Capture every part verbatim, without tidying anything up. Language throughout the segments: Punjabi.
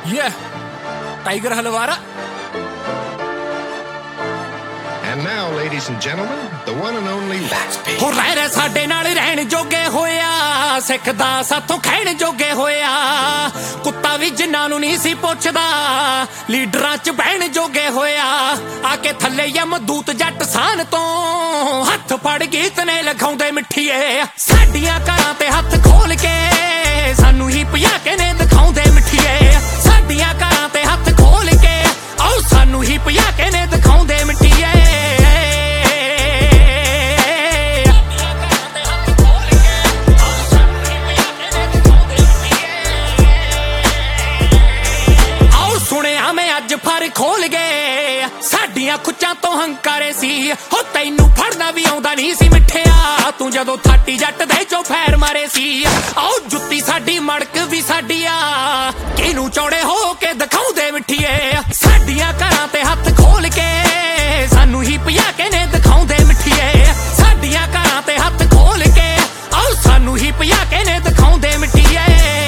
Yeah, Tiger Halwara. And now, ladies and gentlemen, the one and only ਹੋ ਰਹਿ ਸਾਡੇ ਨਾਲ ਰਹਿਣ ਜੋਗੇ ਹੋਇਆ, ਸਿੱਖਦਾ ਸਾਥੋਂ ਖੈਣ ਜੋਗੇ ਹੋਇਆ, ਕੁੱਤਾ ਵੀ ਜਿੰਨਾਂ ਨੂੰ ਨਹੀਂ ਸੀ ਪੁੱਛਦਾ ਲੀਡਰਾਂ 'ਚ ਬਹਿਣ ਜੋਗੇ ਹੋਇਆ, ਆ ਕੇ ਥੱਲੇ ਯਮਦੂਤ ਜੱਟ ਸਾਨ ਤੋਂ ਹੱਥ ਫੜ ਗੀਤ ਨੇ ਲਗਾਉਂਦੇ ਮਿੱਠੀਏ, ਸਾਡੀਆਂ ਘਰਾਂ ਤੇ ਹੱਥ ਖੋਲ ਕੇ ਸਾਨੂੰ ਹੀ ਪਿਆ ਕੇ ਨੇ ਦਿਖਾਉਂਦੇ ਮਿੱਠੀਏ, ਸਾਡੀਆਂ ਘਰਾਂ ਤੇ ਹੱਥ ਖੋਲ ਕੇ ਆਓ ਸਾਨੂੰ ਹੀ ਪਿਆ ਕੇ ਨੇ ਦਿਖਾਉਂਦੇ ਮਿੱਠੀਏ। ਫਰ ਖੋਲ ਗਏ ਸਾਡੀਆਂ ਖੁੱਚਾਂ ਤੋਂ ਹੰਕਾਰੇ ਸੀ, ਹੋ ਤੈਨੂੰ ਫੜਨਾ ਵੀ ਆਉਂਦਾ ਨਹੀਂ ਸੀ ਮਿੱਠਿਆ, ਤੂੰ ਜਦੋਂ ਥਾਟੀ ਜੱਟ ਦੇ ਚੋਂ ਫੈਰ ਮਾਰੇ ਸੀ, ਆਓ ਜੁੱਤੀ ਸਾਡੀ ਮੜਕ ਵੀ ਸਾਡੀ ਆ, ਕਿਹਨੂੰ ਚੌੜੇ ਹੋ ਕੇ ਦਿਖਾਉਂਦੇ ਮਿੱਠੀਏ, ਸਾਡੀਆਂ ਘਰਾਂ ਤੇ ਹੱਥ ਖੋਲ ਕੇ ਸਾਨੂੰ ਹੀ ਪਿਆ ਕੇ ਨੇ ਦਿਖਾਉਂਦੇ ਮਿੱਠੀਏ, ਸਾਡੀਆਂ ਘਰਾਂ ਤੇ ਹੱਥ ਖੋਲ ਕੇ ਆਓ ਸਾਨੂੰ ਹੀ ਪਿਆ ਕੇ ਨੇ ਦਿਖਾਉਂਦੇ ਮਿੱਠੀਏ।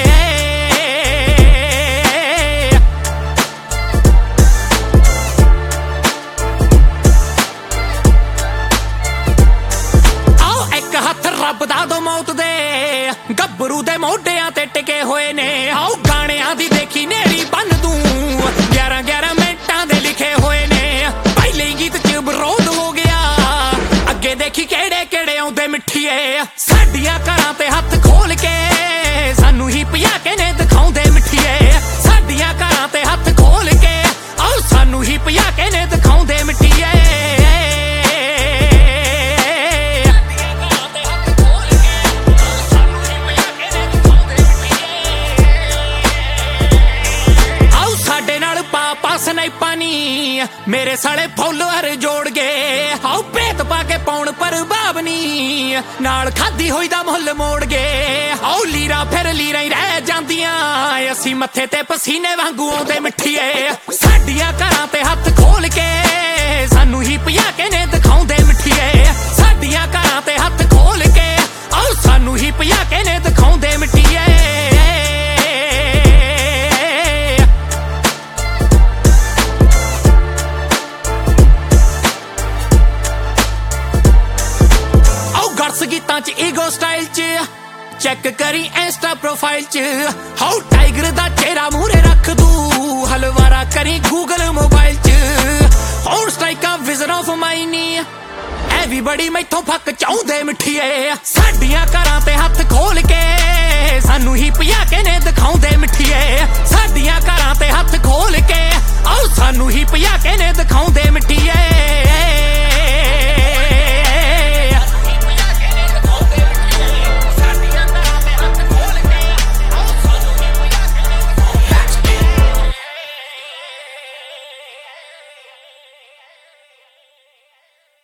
ਰੱਬ ਦਾ ਦੋ ਮੌਤ ਦੇ ਗੱਭਰੂ ਦੇ ਮੋਢਿਆਂ ਤੇ ਟਿਕੇ ਹੋਏ ਨੇ, ਆਓ ਗਾਣਿਆਂ ਦੀ ਦੇਖੀ ਨੇਰੀ ਬੰਨ ਦੂੰ, ਗਿਆਰਾਂ ਗਿਆਰਾਂ ਮਿੰਟਾਂ ਦੇ ਲਿਖੇ ਹੋਏ ਨੇ, ਪਹਿਲੇ ਗੀਤ 'ਚ ਵਿਰੋਧ ਹੋ ਗਿਆ, ਅੱਗੇ ਦੇਖੀ ਕਿਹੜੇ ਕਿਹੜੇ ਆਉਂਦੇ ਮਿੱਠੀਏ, ਸਾਡੀਆਂ ਘਰਾਂ ਤੇ ਹੱਥ ਖੋਲ ਕੇ ਸਾਨੂੰ ਹੀ ਪਿਆ ਕੇ ਨੇ ਦਿਖਾਉਂਦੇ ਮਿੱਠੀਏ, ਸਾਡੀਆਂ ਘਰਾਂ ਤੇ ਹੱਥ ਖੋਲ ਕੇ ਆਓ ਸਾਨੂੰ ਹੀ ਪਿਆ ਕੇ ਨੇ ਦਿਖਾਉਂਦੇ ਮਿੱਠੀਏ। ਪਾਣੀ ਮੇਰੇ ਸਾਲੇ ਫੋਲੋਅਰ ਜੋੜ ਗਏ, ਆਓ ਭੇਤ ਪਾ ਕੇ ਪਾਉਣ ਪ੍ਰਭਾਵ ਨੀ ਨਾਲ ਖਾਦੀ ਹੋਈ ਦਾ ਮੁੱਲ ਮੋੜ ਗਏ, ਆਓ ਲੀਰਾ ਫਿਰ ਲੀਰਾ ਹੀ ਰਹਿ ਜਾਂਦੀਆਂ, ਅਸੀਂ ਮੱਥੇ ਤੇ ਪਸੀਨੇ ਵਾਂਗੂ ਆਉਂਦੇ ਮਿੱਠੀਏ, ਸਾਡੀਆਂ ਘਰਾਂ ਤੇ ਹੱਥ ਖੋਲ ਕੇ ਸਾਨੂੰ ਹੀ ਪਿਆ ਕੇ ਨੇ ਦਿਖਾਉਂਦੇ ਮਿੱਠੀਏ, ਸਾਡੀਆਂ ਘਰਾਂ ਤੇ ਹੱਥ ਖੋਲ ਕੇ ਆਓ ਸਾਨੂੰ ਹੀ ਪਿਆ ਕੇ ਨੇ ਦਿਖਾਉਂਦੇ ਮਿੱਠੀਏ। ਗੀਤਾਂ 'ਚ ਈਗੋ ਸਟਾਈਲ 'ਚ ਚੈੱਕ ਕਰੀ ਇੰਸਟਾ ਪ੍ਰੋਫਾਈਲ 'ਚ, ਹਾਉ ਟਾਈਗਰ ਦਾ ਚਿਹਰਾ ਮੂਹਰੇ ਰੱਖ ਦੂ, ਹਲਵਾਰਾ ਕਰੀ ਗੂਗਲ ਮੋਬਾਈਲ 'ਚ, ਹੁਣ ਸਟ੍ਰਾਈਕਾ ਵਿਜ਼ਨ ਆਫ ਮਾਈਨੀ ਐਵਰੀਬਡੀ ਮੈਥੋਂ ਫੱਕ ਚਾਹੁੰਦੇ ਮਿੱਠੀਏ, ਸਾਡੀਆਂ ਘਰਾਂ ਤੇ ਹੱਥ ਖੋਲ ਕੇ ਸਾਨੂੰ ਹੀ ਪਿਆ ਕੇ ਨੇ ਦਿਖਾਉਂਦੇ ਮਿੱਠੀਏ, ਸਾਡੀਆਂ ਘਰਾਂ ਤੇ ਹੱਥ ਖੋਲ ਕੇ ਆਓ ਸਾਨੂੰ ਹੀ ਪਿਆ ਕੇ ਨੇ ਦਿਖਾਉਂਦੇ ਮਿੱਠੀਏ।